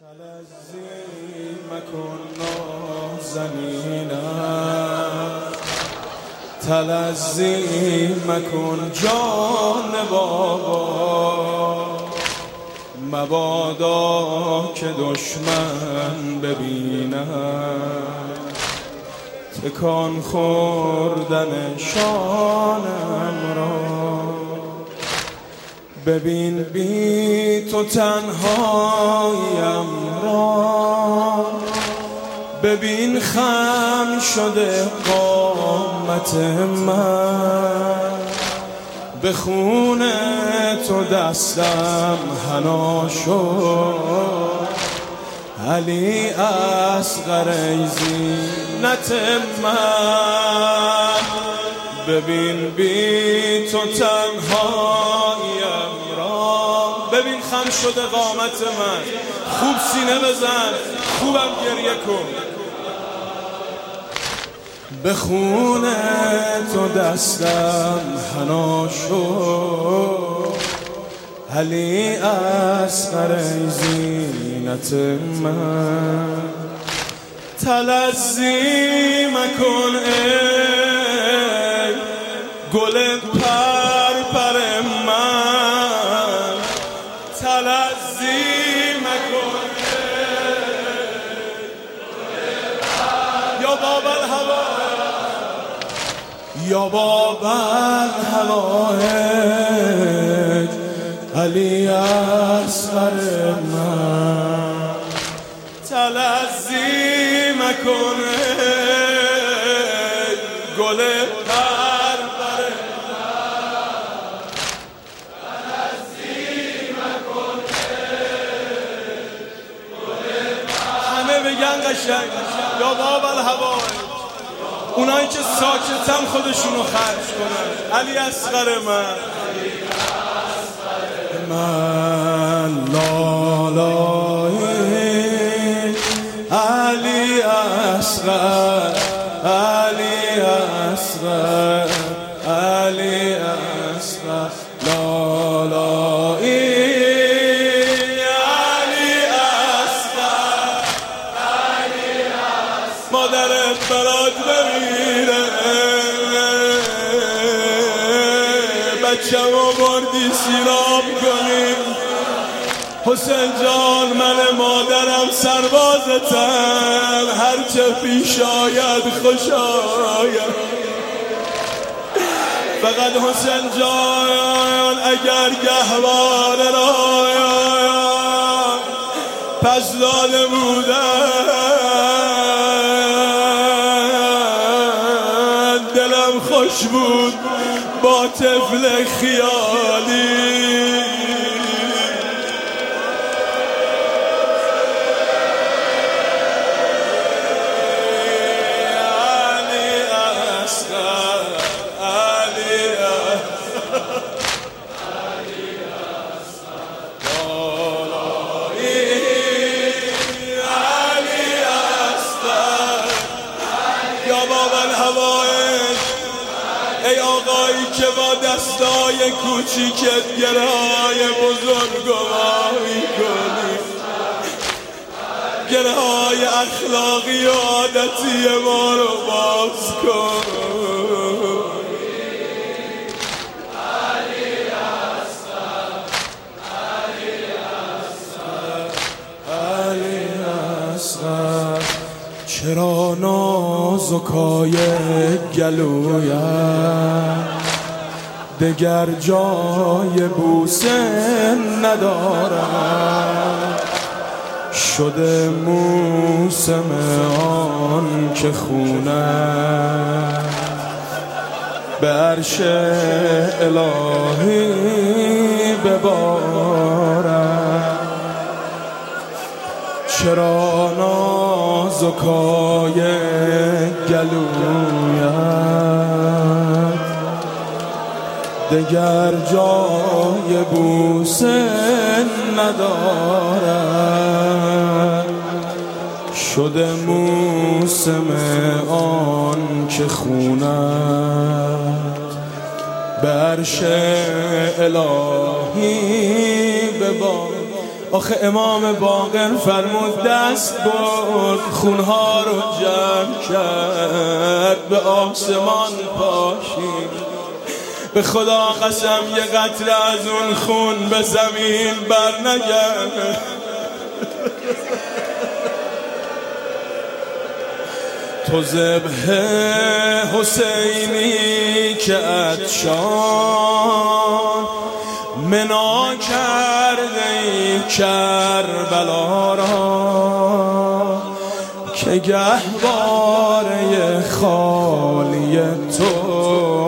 تلذی مکن نازنینم، تلذی مکن جان بابا، مبادا که دشمن ببینم تکان خوردن شانم را. ببین بی تو تنهایم را، ببین خم شده قامت من، به خون تو دستم حنا شد، علی اصغر ای زینت من. ببین بی تو تنهایم را، ببین خم شده قامت من، خوب سینه بزن، خوبم گریه کن. به خون تو دستم حنا شد، علی اصغر ای زینت من. تلذی مکن ای گل پرپر من، تلذی مکن یا باب الهوا، یا باب الهوا علی اصغر من. تلذی مکن گل پرپر من، تلذی مکن گل پرپر. همه بگن قشنگ یا باب الهوا، اونایی که ساکتم خودشونو خرج کنن. علی اصغر من، من لالای علی اصغر، علی اصغر، علی اصغر لالای علی اصغر، علی اصغر. مادرت برات بمیره، بچه‌مو بردی سیراب کنی. حسین جان من مادرم سربازتم، هرچه پیش آید خوش آید. فقط حسین جان اگر گهواره رایم پس داده بودن، دلم خوش بود با طفل خیالی. ای آقایی که با دستای کوچیکت گره‌های بزرگواری کنی، گره‌های اخلاقی و عادتی ما رو باز کن. علی اصغر، علی اصغر، علی اصغر. چرا نازکای گلویم دگر جای بوسه ندارم، شده موسم آن که خونم به عرش الهی ببارم. چرا نازکای گلویم دگر جای بوسه ندارد، شده موسم آن که خونت به عرش الهی ببارد. آخه امام باقر فرمود دست برد خونها رو جمع کرد به آسمان پاشید. به خدا قسم یه قطره از اون خون به زمین بر نگرد. تو ذبح حسینی که عطشان منا کرده ای کربلا را، که گهواره خالی تو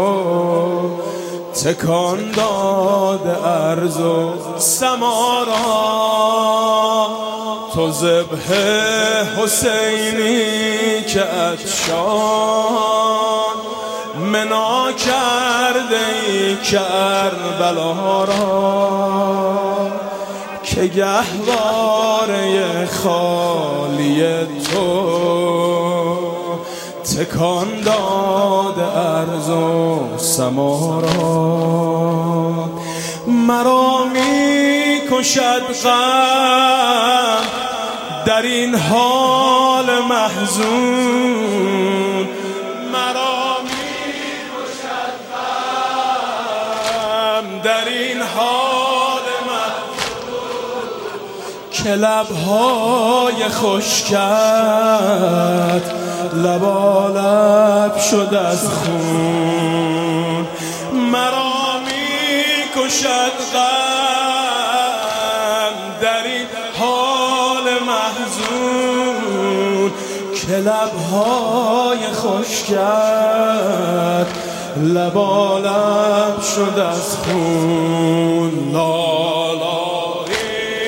تکان داده ارض و سما را. تو ذبح حسینی که عطشان منا کرده ای کربلا را، که گهواره خالی تو تکان داده ارض و سما را. مرا می کشد غم در این حال محزون، مرا می کشد غم در این حال محزون، که لبهای خشکت لبالب شد از خون. مرا می کشد غم در این حال محزون، که لبهای خشکت لبالب شد از خون. لالایی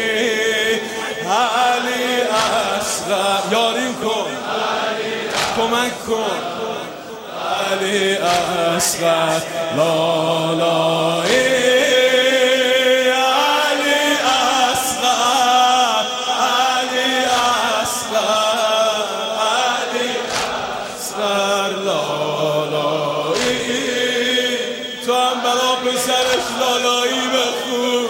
علی اصغر یاریم کن، کمک کن علی اصغر. لالایی علی اصغر، علی اصغر، علی اصغر. لالایی تو هم برا پسرش لالایی بخون.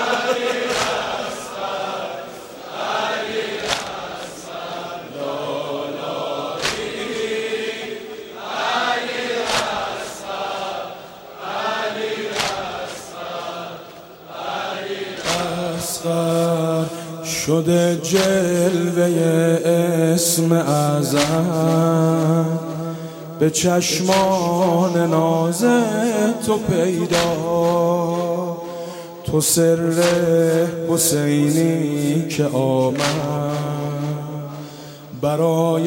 شده جلوه اسم اعظم به چشمان ناز تو پیدا. تو سر حسینی که آمد برای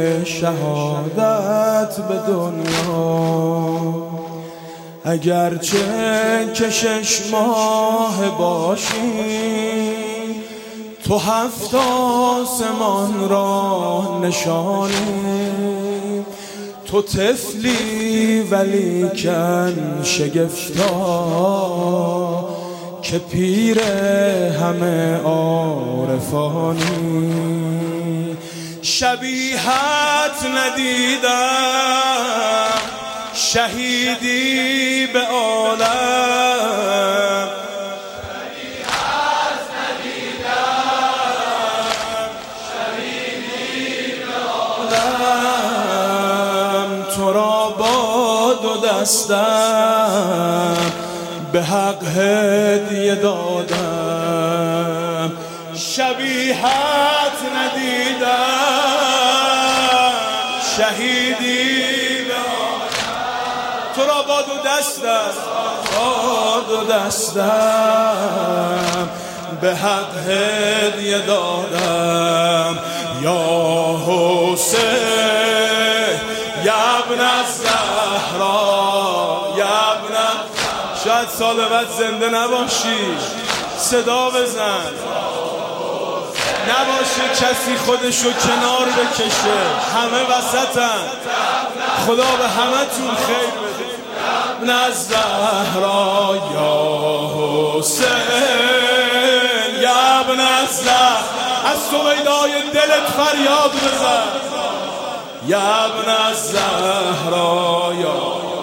شهادت به دنیا، اگرچه که 6 ماه باشی تو 7 آسمان را نشانی. تو طفلی ولیکن شگفتا، که پیر همه عارفانی. شبیهت ندیدم شهیدی به عالم، تو را با 2 دستم به حق هدیه دادم. شبیهت ندیدم شهیدی به عالم، تو را با 2 دستم، با 2 دستم به حق هدیه دادم. یا حسین یا ابن الزهرا، یا ابن، شاید سال بعد زنده نباشی، صدا بزن. نباشه کسی خودشو کنار بکشه، همه وسطن. خدا به همه تون خیر بده. ابن الزهرا یا حسین یا ابن الزهرا، از سویدای دلت فریاد بزن. یا ابن الزهرا یا